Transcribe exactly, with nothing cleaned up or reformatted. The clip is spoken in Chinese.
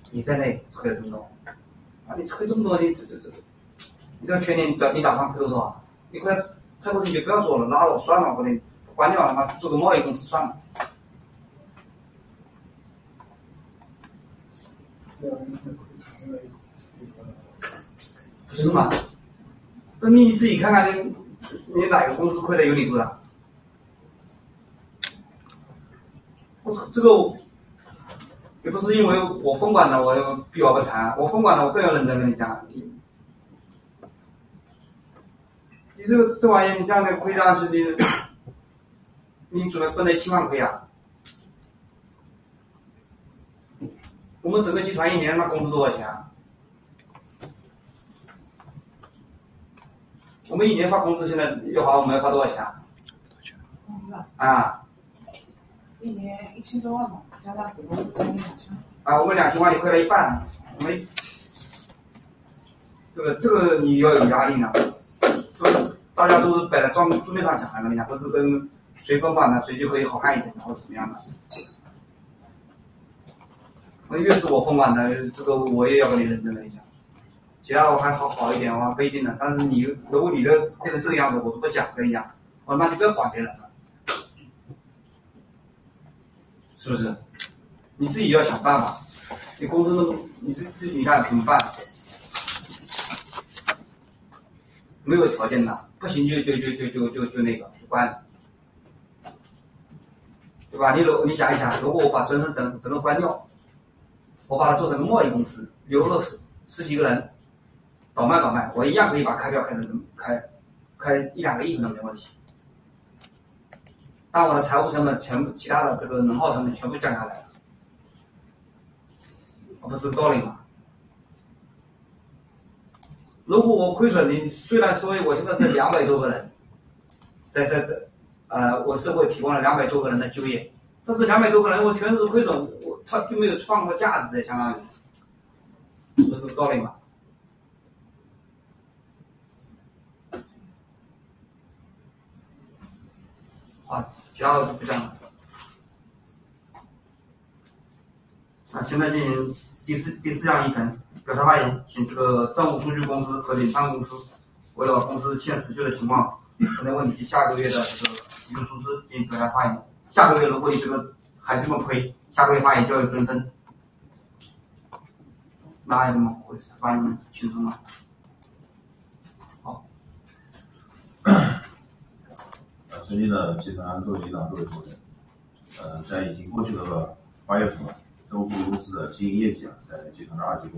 你在内亏了这么多，啊，你亏这么多，你这这这，你这个全年你打你打算亏多少啊？你亏亏过去就不要做了，拉倒算了，我给你关掉了，妈做个贸易公司算了。不是吗？那你你自己看看，你你哪个公司亏的有你多大？我操，这个也不是因为我封管的，我就避而不谈。我封管的，我更要认真跟你讲。你你这个这玩意，你像那亏上去，你你准备不能七万亏啊？我们整个集团一年那工资多少钱啊？我们一年发工资，现在月华我们要发多少钱啊？ 工资啊？ 啊。 一年一千多万吧，加上死工资将近两千万。 啊，我们两千万，你亏了一半，我们这个这个你要有压力呢。这个大家都是摆在桌桌面上讲的，跟你讲，不是跟谁分管的谁就可以好看一点，然后怎么样的。那越是我分管的，这个我也要跟你认真的讲。其他我还好好一点，我还不一定的。但是你如果你的亏成这个样子，我都不讲，跟你讲，我他妈就不要管别人了，是不是？你自己要想办法。你工资都你自自己你看怎么办？没有条件的，不行就就就就就就就那个就关了，对吧？你如你想一想，如果我把专升整整个关掉，我把它做成个贸易公司，留了十十几个人，倒卖倒卖，我一样可以把开票开成开开一两个亿可能没问题。但我的财务成本全部，其他的这个能耗成本全部降下来了，不是道理吗？如果我亏损，你虽然说我现在是两百多个人，在在这，呃，我社会提供了两百多个人的就业，但是两百多个人我全是亏损，我他并没有创造价值，相当于，不是道理吗？啊，其他的就不讲了。啊，现在进行第四第四项议程表态发言，请这个政务数据公司和领仓公司为了公司欠持续的情况可能问题，下个月的这个一个疏失进行表态发言。下个月如果你这个还这么亏，下个月发言就要有增生，那还怎么回事？发言清楚吗？好。 呃，尊敬的集团各位领导、各位同仁，呃，在已经过去的八月份，政务数据公司的经营业绩啊，在集团的二级工